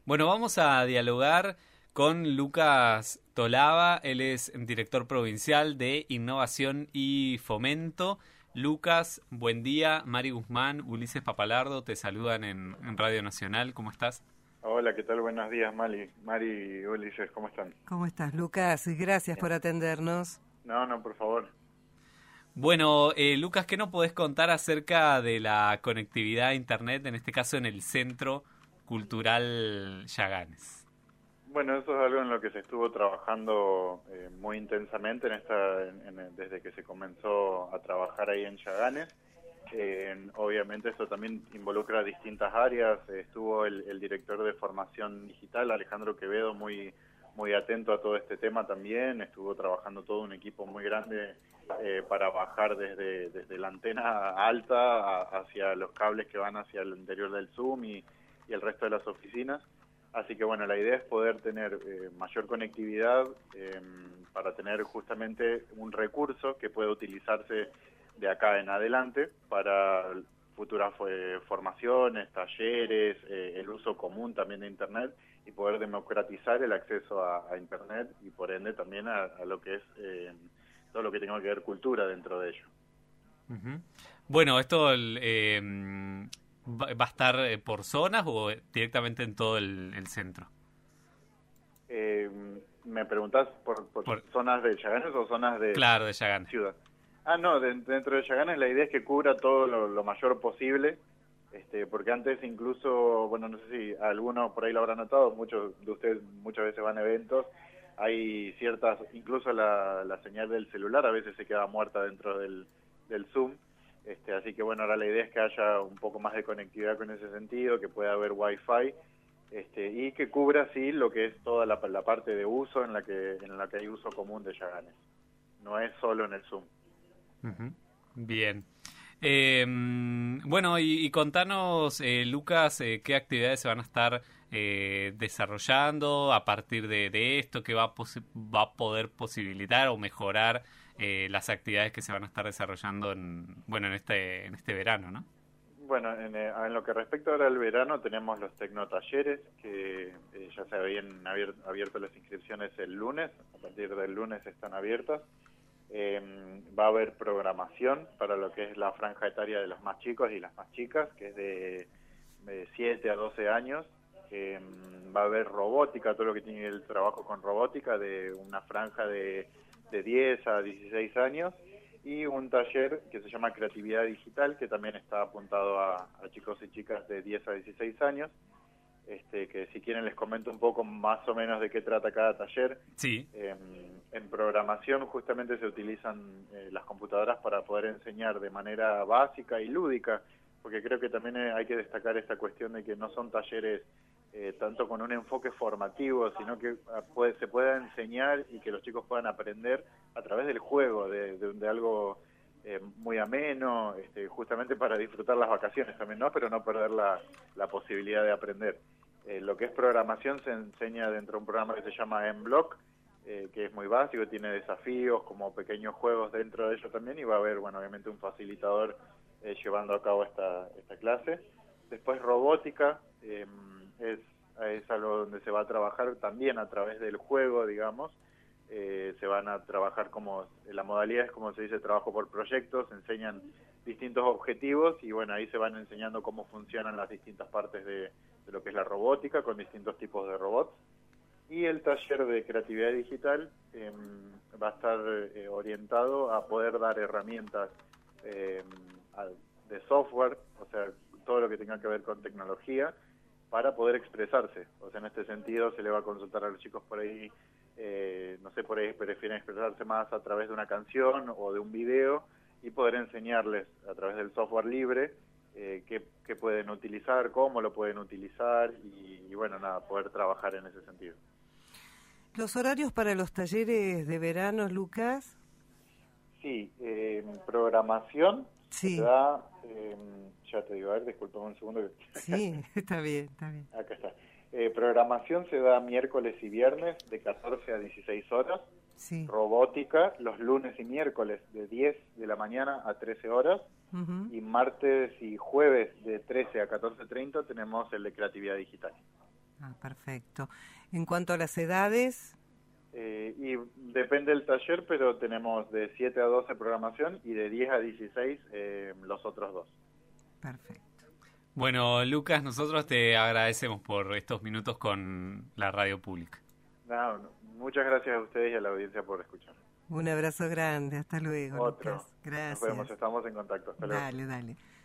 Bueno, vamos a dialogar con Lucas Tolaba. Él es director provincial de Innovación y Fomento. Lucas, buen día. Mari Guzmán, Ulises Papalardo te saludan en Radio Nacional. ¿Cómo estás? Hola, ¿qué tal? Buenos días, Mari y Ulises, ¿cómo están? ¿Cómo estás, Lucas? Gracias Bien. por atendernos. No, por favor. Bueno, Lucas, ¿qué nos podés contar acerca de la conectividad a Internet, en este caso en el Centro Cultural Yaganes? Bueno, eso es algo en lo que se estuvo trabajando muy intensamente desde que se comenzó a trabajar ahí en Yaganes. Obviamente esto también involucra distintas áreas. Estuvo el director de formación digital, Alejandro Quevedo, muy atento a todo este tema también. Estuvo trabajando todo un equipo muy grande para bajar desde la antena alta hacia los cables que van hacia el interior del Zoom y el resto de las oficinas. Así que bueno, la idea es poder tener mayor conectividad para tener justamente un recurso que pueda utilizarse de acá en adelante para futuras formaciones, talleres, el uso común también de Internet y poder democratizar el acceso a Internet y por ende también a lo que es todo lo que tenga que ver cultura dentro de ello. Uh-huh. Bueno, esto ¿va a estar por zonas o directamente en todo el centro? ¿Me preguntás por zonas de Yaganes o zonas de Claro, de Yaganes. ciudad? No, dentro de Yaganes la idea es que cubra todo lo mayor posible, porque antes incluso, bueno, no sé si alguno por ahí lo habrá notado, muchos de ustedes muchas veces van a eventos, hay ciertas, incluso la señal del celular a veces se queda muerta dentro del Zoom, así que bueno, ahora la idea es que haya un poco más de conectividad con ese sentido, que pueda haber Wi-Fi, y que cubra sí lo que es toda la parte de uso en la que hay uso común de Yaganes. No es solo en el Zoom. Uh-huh. Bien. Bueno, y contanos, Lucas, qué actividades se van a estar desarrollando a partir de esto, que va a poder posibilitar o mejorar las actividades que se van a estar desarrollando en este verano, ¿no? Bueno, en lo que respecta ahora al verano, tenemos los tecnotalleres que ya se habían abierto las inscripciones el lunes, a partir del lunes están abiertas. Va a haber programación para lo que es la franja etaria de los más chicos y las más chicas, que es de 7 a 12 años. Va a haber robótica, todo lo que tiene el trabajo con robótica, de una franja de 10 a 16 años. Y un taller que se llama Creatividad Digital, que también está apuntado a chicos y chicas de 10 a 16 años. Que si quieren les comento un poco más o menos de qué trata cada taller. Sí. En programación justamente se utilizan las computadoras para poder enseñar de manera básica y lúdica, porque creo que también hay que destacar esta cuestión de que no son talleres tanto con un enfoque formativo, sino que se pueda enseñar y que los chicos puedan aprender a través del juego, de algo muy ameno, justamente para disfrutar las vacaciones también, ¿no? Pero no perder la posibilidad de aprender. Lo que es programación se enseña dentro de un programa que se llama MBlock, que es muy básico, tiene desafíos como pequeños juegos dentro de ello también, y va a haber, bueno, obviamente un facilitador llevando a cabo esta clase. Después robótica, es algo donde se va a trabajar también a través del juego, digamos. Se van a trabajar la modalidad es como se dice, trabajo por proyectos, se enseñan distintos objetivos y bueno, ahí se van enseñando cómo funcionan las distintas partes de lo que es la robótica con distintos tipos de robots. Y el taller de creatividad digital va a estar orientado a poder dar herramientas de software, o sea, todo lo que tenga que ver con tecnología, para poder expresarse. O sea, en este sentido se le va a consultar a los chicos por ahí, no sé, por ahí prefieren expresarse más a través de una canción o de un video y poder enseñarles a través del software libre qué pueden utilizar, cómo lo pueden utilizar y bueno, nada, poder trabajar en ese sentido. ¿Los horarios para los talleres de verano, Lucas? Sí, programación sí. se da, ya te digo, a ver, disculpame un segundo. Sí, está bien. Acá está. Programación se da miércoles y viernes de 14 a 16 horas. Sí. Robótica los lunes y miércoles de 10 de la mañana a 13 horas. Uh-huh. Y martes y jueves de 13 a 14:30 tenemos el de creatividad digital. Perfecto. En cuanto a las edades, Y depende del taller, pero tenemos de 7 a 12 programación y de 10 a 16 los otros dos. perfecto. Bueno, Lucas, nosotros te agradecemos por estos minutos con la radio pública. No, muchas gracias a ustedes y a la audiencia por escuchar. Un abrazo grande, hasta luego, Otro. Lucas. Gracias. Nos vemos, estamos en contacto. Hasta luego. Dale.